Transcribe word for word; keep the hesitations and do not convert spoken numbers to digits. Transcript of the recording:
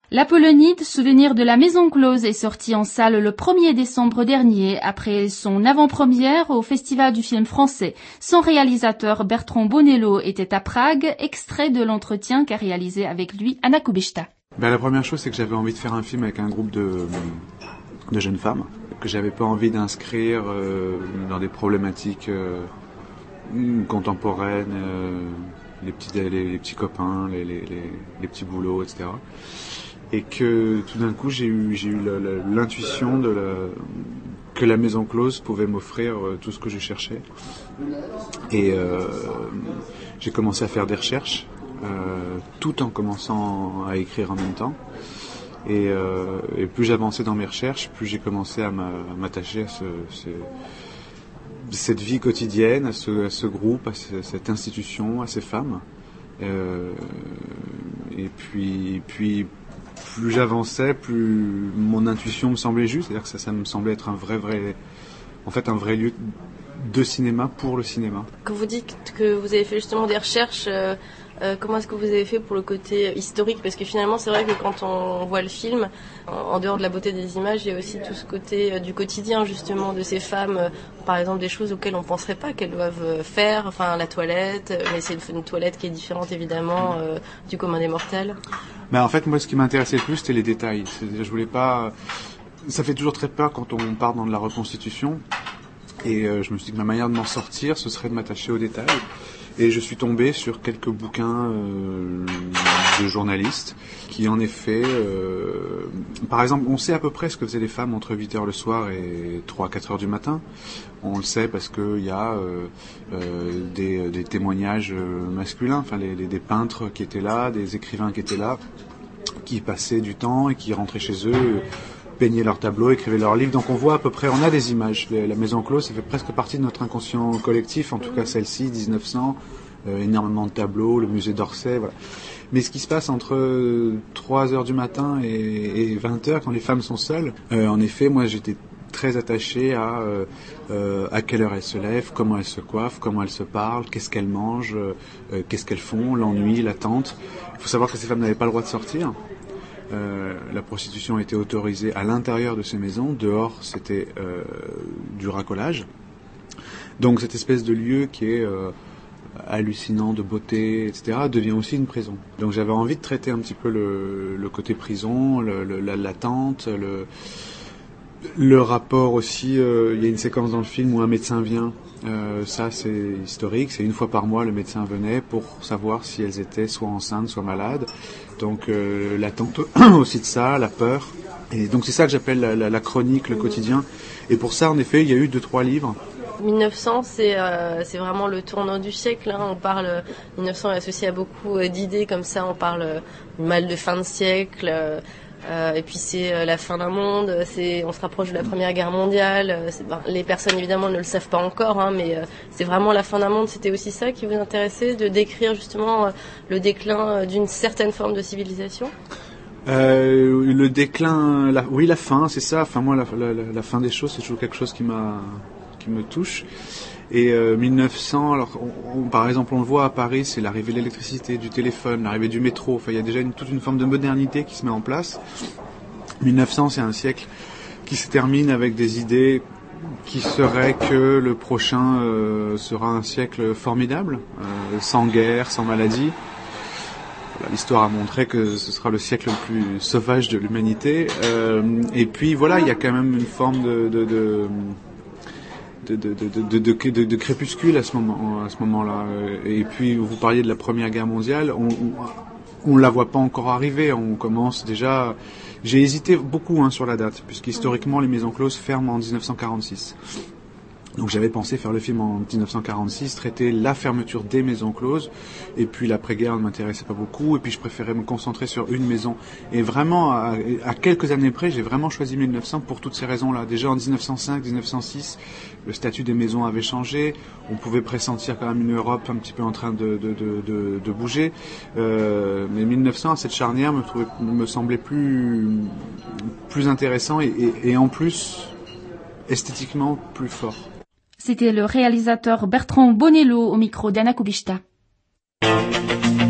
L'Apollonide, souvenir de la Maison Close, est sorti en salle le premier décembre dernier, après son avant-première au Festival du film français. Son réalisateur Bertrand Bonello était à Prague, extrait de l'entretien qu'a réalisé avec lui Anna Kubishta. Ben, la première chose, c'est que j'avais envie de faire un film avec un groupe de, de jeunes femmes, que j'avais pas envie d'inscrire euh, dans des problématiques euh, contemporaines, euh, les, petits, les, les petits copains, les, les, les, les petits boulots, et cetera. Et que tout d'un coup j'ai eu, j'ai eu la, la, l'intuition de la, que la Maison Close pouvait m'offrir euh, tout ce que je cherchais. Et euh, j'ai commencé à faire des recherches, euh, tout en commençant à écrire en même temps. Et, euh, et plus j'avançais dans mes recherches, plus j'ai commencé à, m'a, à m'attacher à ce, ce, cette vie quotidienne, à ce, à ce groupe, à ce, cette institution, à ces femmes. Euh, et puis, puis plus j'avançais, plus mon intuition me semblait juste, c'est-à-dire que ça, ça me semblait être un vrai, vrai, en fait, un vrai lieu de cinéma pour le cinéma. Quand vous dites que vous avez fait justement des recherches, euh, euh, comment est-ce que vous avez fait pour le côté historique ? Parce que finalement, c'est vrai que quand on voit le film, en, en dehors de la beauté des images, il y a aussi tout ce côté euh, du quotidien justement de ces femmes, euh, par exemple des choses auxquelles on ne penserait pas qu'elles doivent faire, enfin la toilette, mais c'est une, une toilette qui est différente évidemment euh, du commun des mortels. Ben, en fait, moi, ce qui m'intéressait le plus, c'était les détails. C'est-à-dire, je voulais pas. Ça fait toujours très peur quand on part dans de la reconstitution. Et euh, je me suis dit que ma manière de m'en sortir, ce serait de m'attacher aux détails. Et je suis tombé sur quelques bouquins euh, de journalistes qui, en effet, euh, par exemple, on sait à peu près ce que faisaient les femmes entre huit heures le soir et trois à quatre heures du matin. On le sait parce qu'il y a euh, euh, des, des témoignages masculins, enfin les, les, des peintres qui étaient là, des écrivains qui étaient là, qui passaient du temps et qui rentraient chez eux, peignaient leurs tableaux, écrivaient leurs livres. Donc on voit à peu près, on a des images. La Maison Close, ça fait presque partie de notre inconscient collectif, en tout cas celle-ci, dix-neuf cents, euh, énormément de tableaux, le musée d'Orsay, voilà. Mais ce qui se passe entre trois heures du matin et, et vingt heures, quand les femmes sont seules, euh, en effet, moi j'étais très attaché à euh, euh, à quelle heure elles se lèvent, comment elles se coiffent, comment elles se parlent, qu'est-ce qu'elles mangent, euh, qu'est-ce qu'elles font, l'ennui, l'attente. Il faut savoir que ces femmes n'avaient pas le droit de sortir. Euh, la prostitution était autorisée à l'intérieur de ces maisons, dehors c'était euh, du racolage. Donc cette espèce de lieu qui est euh, hallucinant de beauté, et cetera, devient aussi une prison. Donc j'avais envie de traiter un petit peu le, le côté prison, le, le, la, l'attente, le, le rapport aussi. Euh, il y a une séquence dans le film où un médecin vient. Euh, ça c'est historique, c'est une fois par mois le médecin venait pour savoir si elles étaient soit enceintes, soit malades. Donc euh, l'attente aussi de ça, la peur. Et donc c'est ça que j'appelle la, la, la chronique, le quotidien. Et pour ça, en effet, il y a eu deux, trois livres. mille neuf cents, c'est, euh, c'est vraiment le tournant du siècle. Hein. On parle, mille neuf cents est associé à beaucoup euh, d'idées comme ça. On parle euh, du mal de fin de siècle. Euh, Euh, et puis c'est euh, la fin d'un monde, c'est, on se rapproche de la Première Guerre mondiale. Euh, c'est, ben, les personnes évidemment ne le savent pas encore, hein, mais euh, c'est vraiment la fin d'un monde. C'était aussi ça qui vous intéressait, de décrire justement euh, le déclin euh, d'une certaine forme de civilisation. Euh, le déclin, la, oui la fin, c'est ça. Enfin moi la, la, la fin des choses, c'est toujours quelque chose qui m'a, qui me touche. Et euh, mille neuf cents, alors on, on, par exemple on le voit à Paris, c'est l'arrivée de l'électricité, du téléphone, l'arrivée du métro. Enfin il y a déjà une, toute une forme de modernité qui se met en place. mille neuf cents, c'est un siècle qui se termine avec des idées qui seraient que le prochain euh, sera un siècle formidable, euh, sans guerre, sans maladie. Voilà, l'histoire a montré que ce sera le siècle le plus sauvage de l'humanité. Euh, et puis voilà, il y a quand même une forme de, de, de De, de, de, de, de, de, de crépuscule à ce moment, à ce moment-là. Et puis vous parliez de la Première Guerre mondiale, on, on, on la voit pas encore arriver. On commence déjà. J'ai hésité beaucoup hein, sur la date, puisqu'historiquement les Maisons Closes ferment en dix-neuf cent quarante-six. Donc j'avais pensé faire le film en dix-neuf cent quarante-six, traiter la fermeture des maisons closes, et puis l'après-guerre ne m'intéressait pas beaucoup, et puis je préférais me concentrer sur une maison. Et vraiment, à, à quelques années près, j'ai vraiment choisi mille neuf cents pour toutes ces raisons-là. Déjà en dix-neuf cent cinq, dix-neuf cent six, le statut des maisons avait changé, on pouvait pressentir quand même une Europe un petit peu en train de, de, de, de, de bouger, euh, mais mille neuf cents, à cette charnière, me, trouvait, me semblait plus, plus intéressant, et, et, et en plus, esthétiquement, plus fort. C'était le réalisateur Bertrand Bonello au micro d'Anna Kubishta.